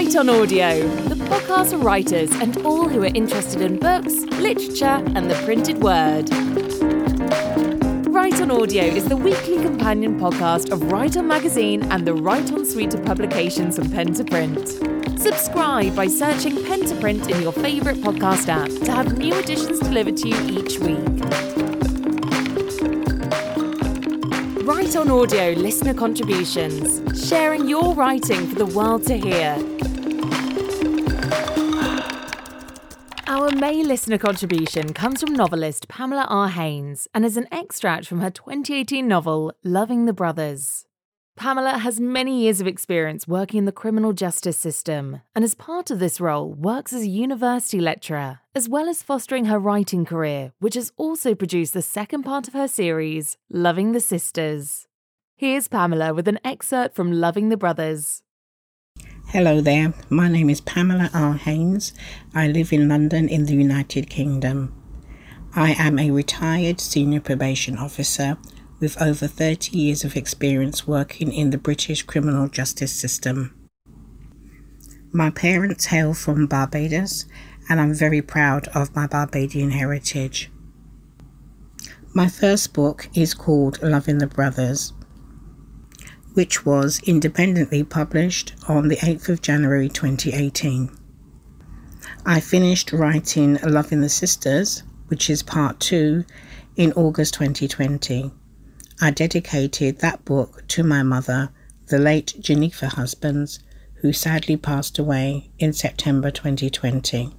Write on Audio, the podcast for writers and all who are interested in books, literature, and the printed word. Write on Audio is the weekly companion podcast of Write On Magazine and the Write On suite of publications from Pen to Print. Subscribe by searching Pen to Print in your favourite podcast app to have new editions delivered to you each week. Write on Audio listener contributions, sharing your writing for the world to hear. Our May listener contribution comes from novelist Pamela R. Haynes and is an extract from her 2018 novel, Loving the Brothers. Pamela has many years of experience working in the criminal justice system, and as part of this role works as a university lecturer, as well as fostering her writing career, which has also produced the second part of her series, Loving the Sisters. Here's Pamela with an excerpt from Loving the Brothers. Hello there, my name is Pamela R. Haynes. I live in London in the United Kingdom. I am a retired senior probation officer with over 30 years of experience working in the British criminal justice system. My parents hail from Barbados, and I'm very proud of my Barbadian heritage. My first book is called Loving the Brothers, which was independently published on the 8th of January 2018. I finished writing Loving the Sisters, which is part 2, in August 2020. I dedicated that book to my mother, the late Geneva Husbands, who sadly passed away in September 2020.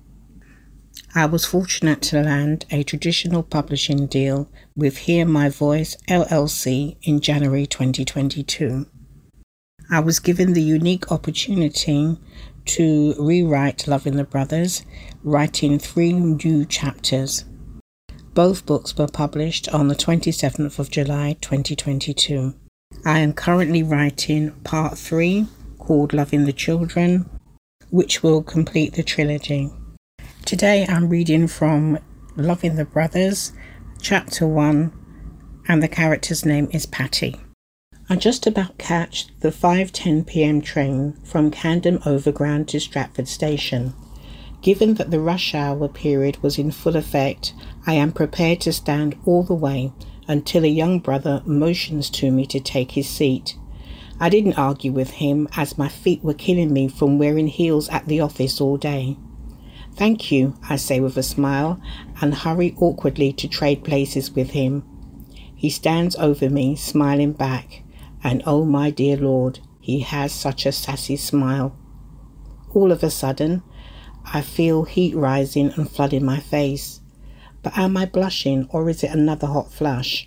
I was fortunate to land a traditional publishing deal with Hear My Voice LLC in January 2022. I was given the unique opportunity to rewrite Loving the Brothers, writing 3 new chapters. Both books were published on the 27th of July 2022. I am currently writing part 3 called Loving the Children, which will complete the trilogy. Today I'm reading from Loving the Brothers, chapter 1, and the character's name is Patty. I just about catch the 5:10 p.m. train from Camden Overground to Stratford Station. Given that the rush hour period was in full effect, I am prepared to stand all the way until a young brother motions to me to take his seat. I didn't argue with him as my feet were killing me from wearing heels at the office all day. Thank you, I say with a smile, and hurry awkwardly to trade places with him. He stands over me, smiling back, and oh my dear Lord, he has such a sassy smile. All of a sudden, I feel heat rising and flooding my face. But am I blushing, or is it another hot flush?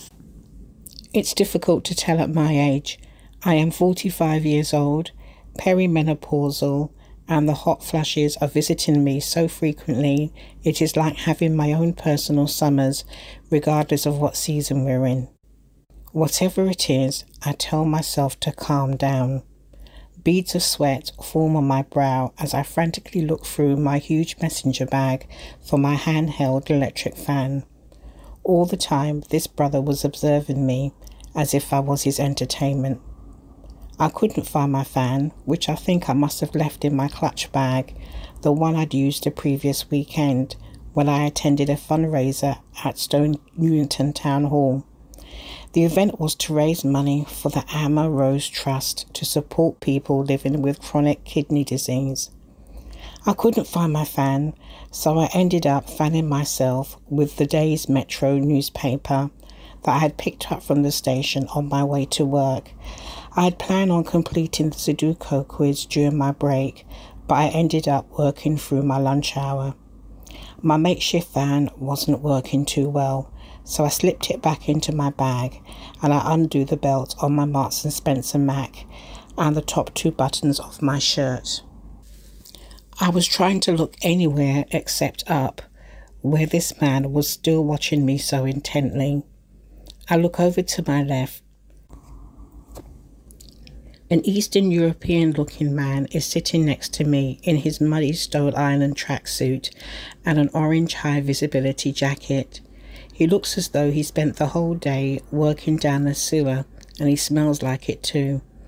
It's difficult to tell at my age. I am 45 years old, perimenopausal, and the hot flushes are visiting me so frequently it is like having my own personal summers, regardless of what season we're in. Whatever it is, I tell myself to calm down. Beads of sweat form on my brow as I frantically look through my huge messenger bag for my handheld electric fan. All the time, this brother was observing me as if I was his entertainment. I couldn't find my fan, which I think I must have left in my clutch bag, the one I'd used the previous weekend when I attended a fundraiser at Stoke Newington Town Hall. The event was to raise money for the Amma Rose Trust to support people living with chronic kidney disease. I couldn't find my fan, so I ended up fanning myself with the day's Metro newspaper that I had picked up from the station on my way to work. I had planned on completing the Sudoku quiz during my break, but I ended up working through my lunch hour. My makeshift fan wasn't working too well, so I slipped it back into my bag and I undid the belt on my Marks & Spencer Mac and the top 2 buttons of my shirt. I was trying to look anywhere except up, where this man was still watching me so intently. I look over to my left. An Eastern European-looking man is sitting next to me in his muddy Stone Island tracksuit and an orange high-visibility jacket. He looks as though he spent the whole day working down the sewer, and he smells like it too.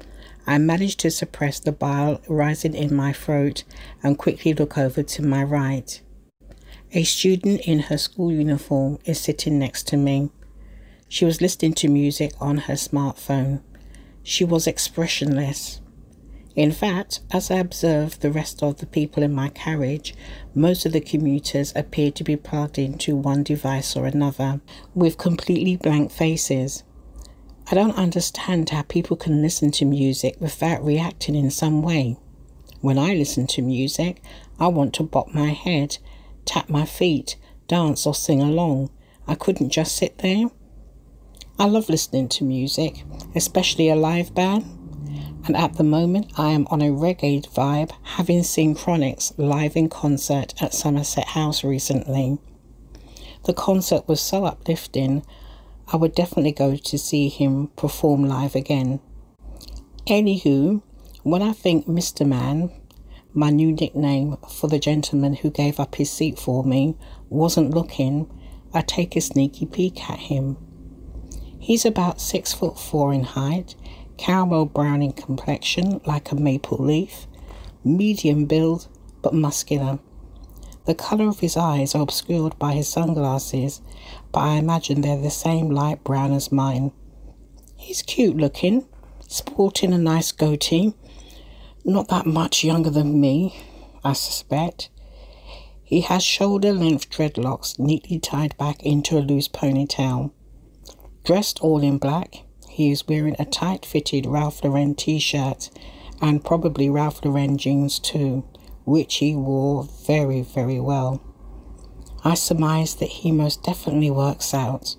I manage to suppress the bile rising in my throat and quickly look over to my right. A student in her school uniform is sitting next to me. She was listening to music on her smartphone. She was expressionless. In fact, as I observed the rest of the people in my carriage, most of the commuters appeared to be plugged into one device or another, with completely blank faces. I don't understand how people can listen to music without reacting in some way. When I listen to music, I want to bop my head, tap my feet, dance or sing along. I couldn't just sit there. I love listening to music, especially a live band. And at the moment, I am on a reggae vibe, having seen Chronixx live in concert at Somerset House recently. The concert was so uplifting, I would definitely go to see him perform live again. Anywho, when I think Mr. Man, my new nickname for the gentleman who gave up his seat for me, wasn't looking, I take a sneaky peek at him. He's about 6'4" in height, caramel brown in complexion like a maple leaf, medium build but muscular. The colour of his eyes are obscured by his sunglasses, but I imagine they're the same light brown as mine. He's cute looking, sporting a nice goatee, not that much younger than me, I suspect. He has shoulder-length dreadlocks neatly tied back into a loose ponytail. Dressed all in black, he is wearing a tight-fitted Ralph Lauren t-shirt and probably Ralph Lauren jeans too, which he wore very, very well. I surmise that he most definitely works out,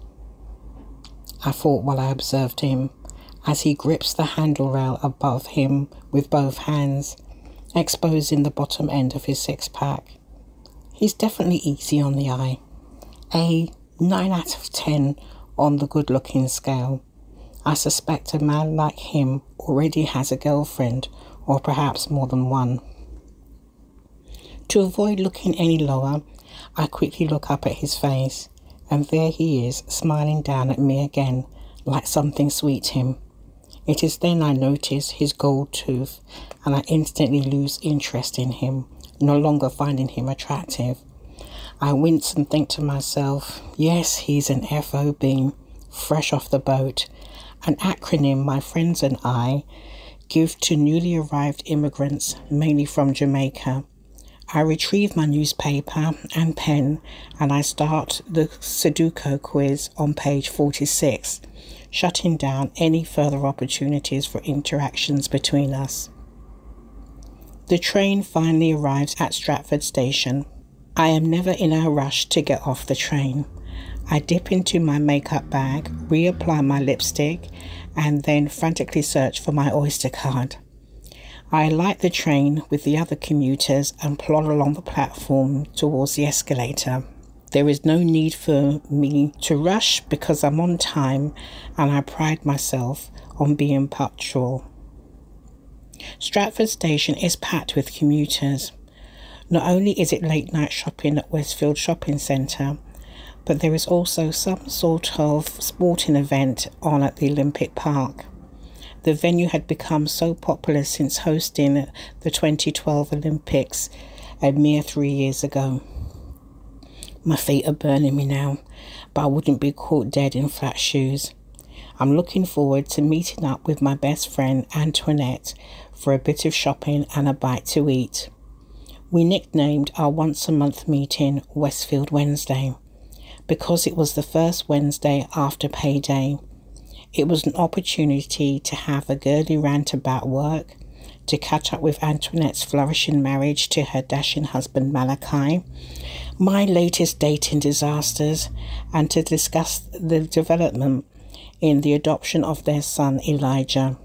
I thought while I observed him, as he grips the handle rail above him with both hands, exposing the bottom end of his six-pack. He's definitely easy on the eye. A 9 out of 10 on the good-looking scale. I suspect a man like him already has a girlfriend, or perhaps more than one. To avoid looking any lower, I quickly look up at his face, and there he is, smiling down at me again, like something sweet him. It is then I notice his gold tooth, and I instantly lose interest in him, no longer finding him attractive. I wince and think to myself, yes, he's an FOB, fresh off the boat, an acronym my friends and I give to newly arrived immigrants, mainly from Jamaica. I retrieve my newspaper and pen and I start the Sudoku quiz on page 46, shutting down any further opportunities for interactions between us. The train finally arrives at Stratford Station. I am never in a rush to get off the train. I dip into my makeup bag, reapply my lipstick, and then frantically search for my Oyster card. I alight the train with the other commuters and plod along the platform towards the escalator. There is no need for me to rush because I'm on time and I pride myself on being punctual. Stratford Station is packed with commuters. Not only is it late night shopping at Westfield Shopping Centre, but there is also some sort of sporting event on at the Olympic Park. The venue had become so popular since hosting the 2012 Olympics a mere 3 years ago. My feet are burning me now, but I wouldn't be caught dead in flat shoes. I'm looking forward to meeting up with my best friend Antoinette for a bit of shopping and a bite to eat. We nicknamed our once-a-month meeting Westfield Wednesday, because it was the first Wednesday after payday. It was an opportunity to have a girly rant about work, to catch up with Antoinette's flourishing marriage to her dashing husband Malachi, my latest dating disasters, and to discuss the development in the adoption of their son Elijah.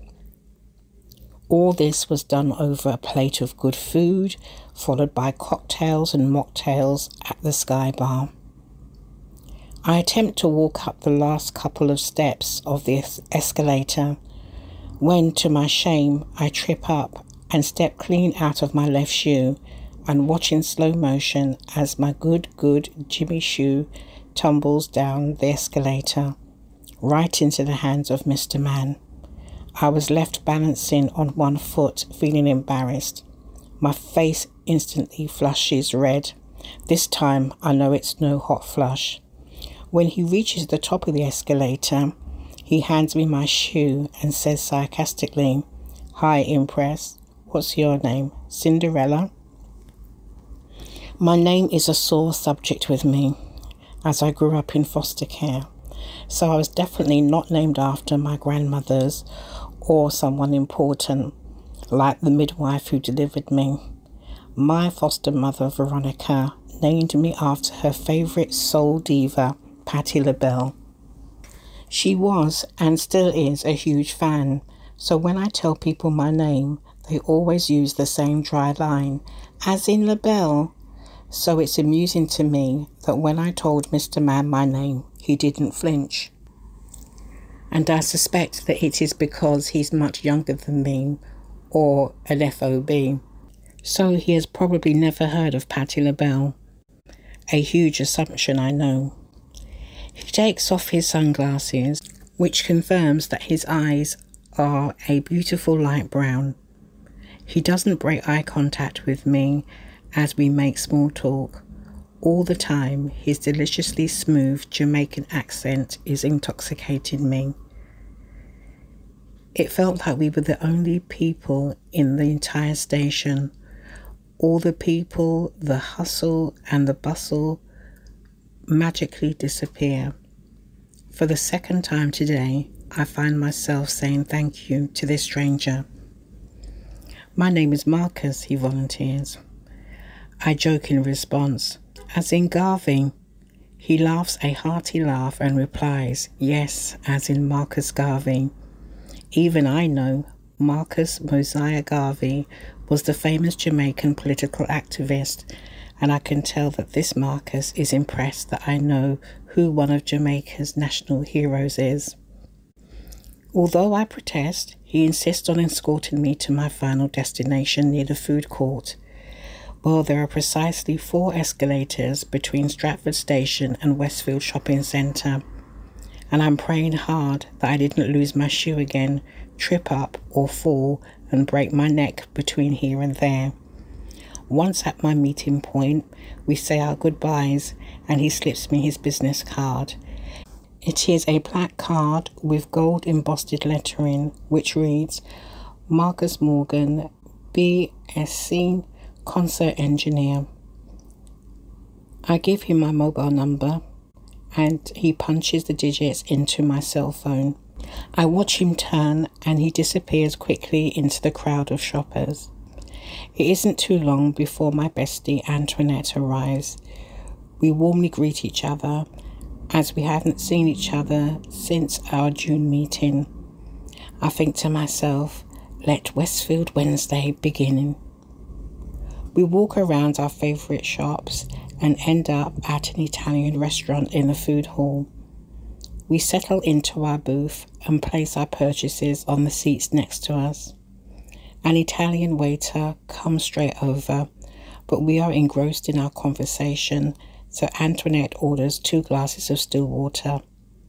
All this was done over a plate of good food, followed by cocktails and mocktails at the Sky Bar. I attempt to walk up the last couple of steps of the escalator, when, to my shame, I trip up and step clean out of my left shoe and watch in slow motion as my good Jimmy shoe tumbles down the escalator, right into the hands of Mr. Man. I was left balancing on one foot, feeling embarrassed. My face instantly flushes red. This time I know it's no hot flush. When he reaches the top of the escalator, he hands me my shoe and says sarcastically, "Hi, Impress. What's your name? Cinderella?" My name is a sore subject with me, as I grew up in foster care, so I was definitely not named after my grandmothers or someone important, like the midwife who delivered me. My foster mother, Veronica, named me after her favourite soul diva, Patti LaBelle. She was and still is a huge fan, so when I tell people my name, they always use the same dry line, "As in LaBelle." So it's amusing to me that when I told Mr. Man my name, he didn't flinch. And I suspect that it is because he's much younger than me, or an FOB. So he has probably never heard of Patti LaBelle. A huge assumption, I know. He takes off his sunglasses, which confirms that his eyes are a beautiful light brown. He doesn't break eye contact with me as we make small talk. All the time, his deliciously smooth Jamaican accent is intoxicating me. It felt like we were the only people in the entire station. All the people, the hustle and the bustle magically disappear. For the second time today, I find myself saying thank you to this stranger. "My name is Marcus," he volunteers. I joke in response, "As in Garvey?" He laughs a hearty laugh and replies, "Yes, as in Marcus Garvey." Even I know Marcus Mosiah Garvey was the famous Jamaican political activist, and I can tell that this Marcus is impressed that I know who one of Jamaica's national heroes is. Although I protest, he insists on escorting me to my final destination near the food court. Well, there are precisely 4 escalators between Stratford Station and Westfield Shopping Centre, and I'm praying hard that I didn't lose my shoe again, trip up or fall and break my neck between here and there. Once at my meeting point, we say our goodbyes and he slips me his business card. It is a black card with gold embossed lettering which reads, "Marcus Morgan, BSc, concert engineer." I give him my mobile number and he punches the digits into my cell phone. I watch him turn and he disappears quickly into the crowd of shoppers. It isn't too long before my bestie Antoinette arrives. We warmly greet each other as we hadn't seen each other since our June meeting. I think to myself, let Westfield Wednesday begin. We walk around our favourite shops and end up at an Italian restaurant in the food hall. We settle into our booth and place our purchases on the seats next to us. An Italian waiter comes straight over, but we are engrossed in our conversation, so Antoinette orders 2 glasses of still water.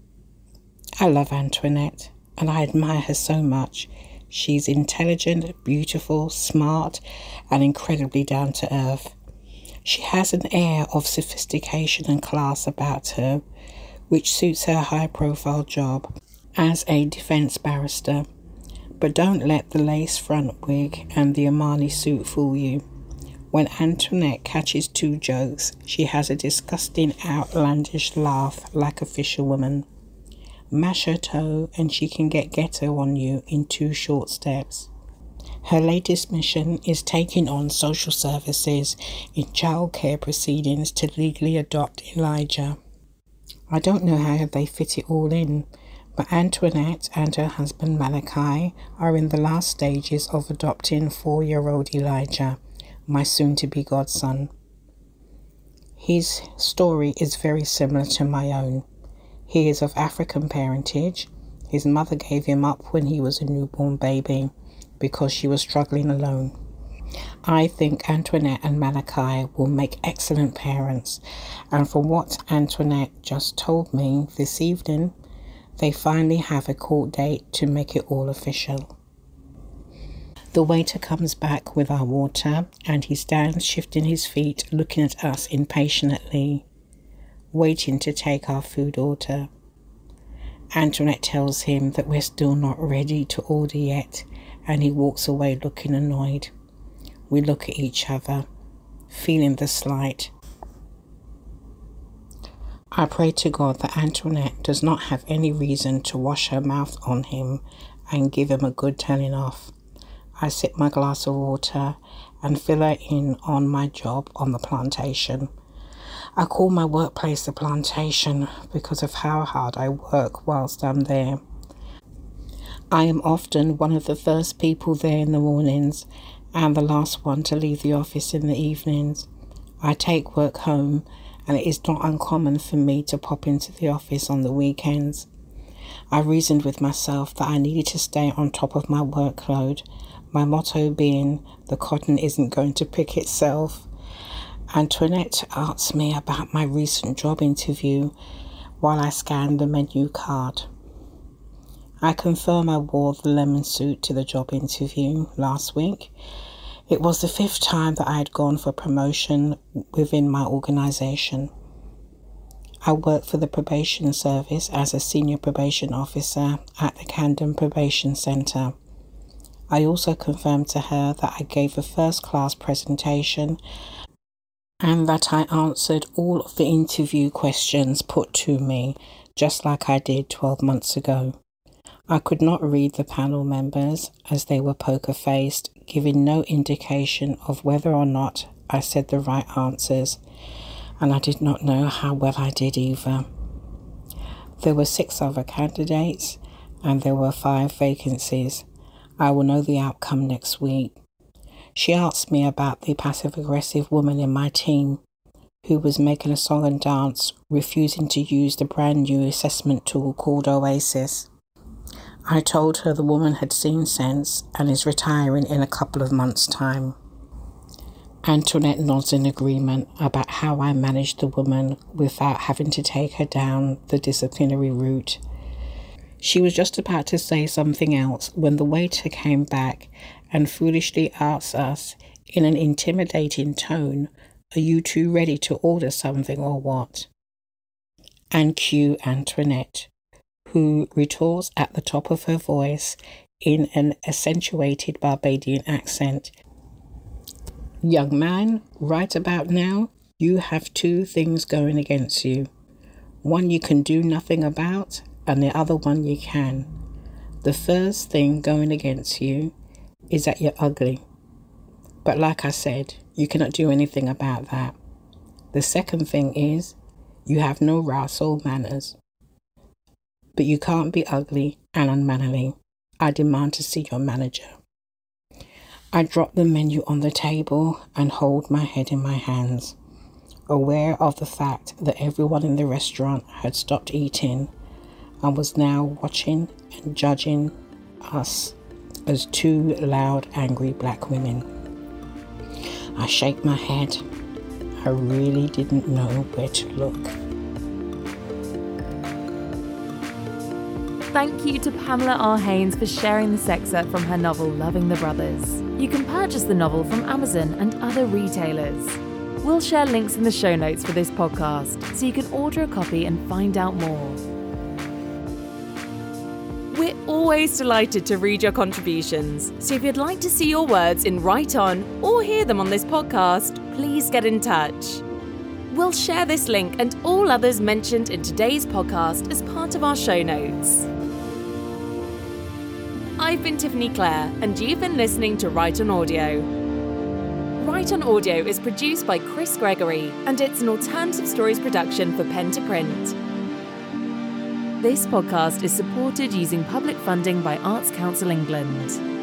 I love Antoinette and I admire her so much. She's intelligent, beautiful, smart, and incredibly down to earth. She has an air of sophistication and class about her, which suits her high-profile job as a defence barrister. But don't let the lace front wig and the Armani suit fool you. When Antoinette catches 2 jokes, she has a disgusting, outlandish laugh like a fisherwoman. Mash her toe and she can get ghetto on you in 2 short steps. Her latest mission is taking on social services in childcare proceedings to legally adopt Elijah. I don't know how they fit it all in, but Antoinette and her husband Malachi are in the last stages of adopting 4-year-old Elijah, my soon-to-be godson. His story is very similar to my own. He is of African parentage. His mother gave him up when he was a newborn baby because she was struggling alone. I think Antoinette and Malachi will make excellent parents, and from what Antoinette just told me this evening, They finally have a court date to make it all official. The waiter comes back with our water and he stands shifting his feet, looking at us impatiently, waiting to take our food order. Antoinette tells him that we're still not ready to order yet, and he walks away looking annoyed. We look at each other, feeling the slight. I pray to God that Antoinette does not have any reason to wash her mouth on him and give him a good telling off. I sip my glass of water and fill her in on my job on the plantation. I call my workplace the plantation because of how hard I work whilst I'm there. I am often one of the first people there in the mornings and the last one to leave the office in the evenings. I take work home, and it is not uncommon for me to pop into the office on the weekends. I reasoned with myself that I needed to stay on top of my workload, my motto being, the cotton isn't going to pick itself. Antoinette asked me about my recent job interview while I scanned the menu card. I confirm I wore the lemon suit to the job interview last week. It was the 5th time that I had gone for promotion within my organisation. I work for the probation service as a senior probation officer at the Camden Probation Centre. I also confirmed to her that I gave a first-class presentation and that I answered all of the interview questions put to me, just like I did 12 months ago. I could not read the panel members as they were poker-faced, giving no indication of whether or not I said the right answers, and I did not know how well I did either. There were 6 other candidates, and there were 5 vacancies. I will know the outcome next week. She asked me about the passive-aggressive woman in my team who was making a song and dance, refusing to use the brand new assessment tool called Oasis. I told her the woman had seen sense and is retiring in a couple of months' time. Antoinette nods in agreement about how I managed the woman without having to take her down the disciplinary route. She was just about to say something else when the waiter came back and foolishly asked us in an intimidating tone, "Are you two ready to order something or what?" And cue Antoinette, who retorts at the top of her voice in an accentuated Barbadian accent, "Young man, right about now, you have 2 things going against you. One you can do nothing about, and the other one you can. The first thing going against you is that you're ugly. But like I said, you cannot do anything about that. The second thing is, you have no race or manners. But you can't be ugly and unmannerly. I demand to see your manager." I drop the menu on the table and hold my head in my hands, aware of the fact that everyone in the restaurant had stopped eating and was now watching and judging us as 2 loud, angry black women. I shake my head. I really didn't know where to look. Thank you to Pamela R. Haynes for sharing this excerpt from her novel Loving the Brothers. You can purchase the novel from Amazon and other retailers. We'll share links in the show notes for this podcast so you can order a copy and find out more. We're always delighted to read your contributions, so if you'd like to see your words in Write On or hear them on this podcast, please get in touch. We'll share this link and all others mentioned in today's podcast as part of our show notes. I've been Tiffany Clare, and you've been listening to Write On Audio. Write On Audio is produced by Chris Gregory, and it's an alternative stories production for Pen to Print. This podcast is supported using public funding by Arts Council England.